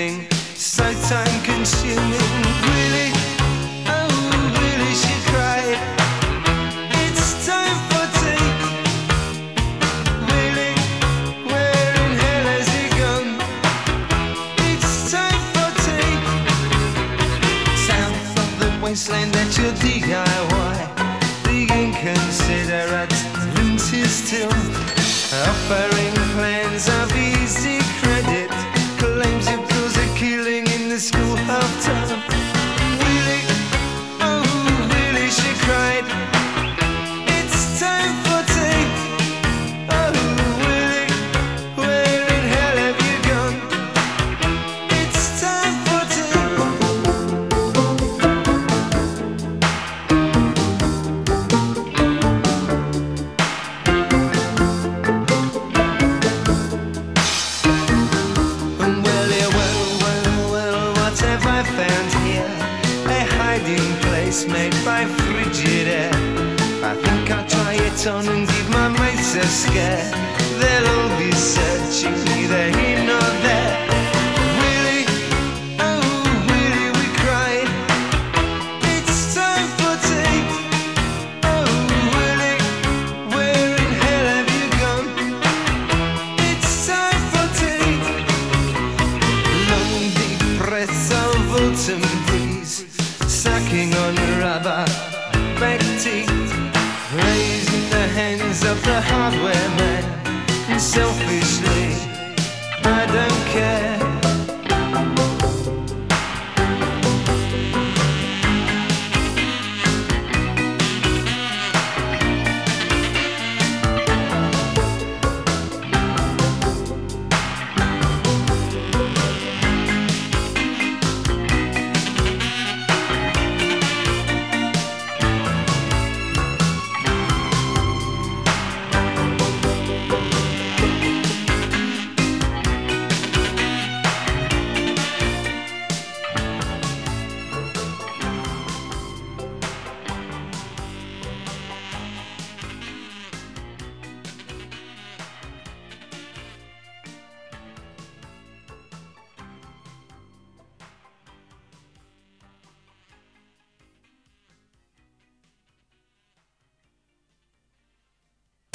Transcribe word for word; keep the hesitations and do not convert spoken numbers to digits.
irritating, so time consuming. Really, oh really, she cried. It's time for tea. Really, where in hell has he gone? It's time for tea. South of the wasteland at your D I Y, the inconsiderate vintage still offering plans of easy credit, claims your bills are killing in the school half time. Really, oh really, she cried. It's time for tea. Oh really, where in hell have you gone? It's time for found here a hiding place made by frigid air. I think I'll try it on and give my mates a scare. They'll all be searching, neither here nor there. Really, oh really, we cried. It's time for tea. Oh really, where in hell have you gone? It's time for tea. Long deep breaths of autumn breeze, sucking on rubber back teeth, raising the hands of the hardware man, and selfishly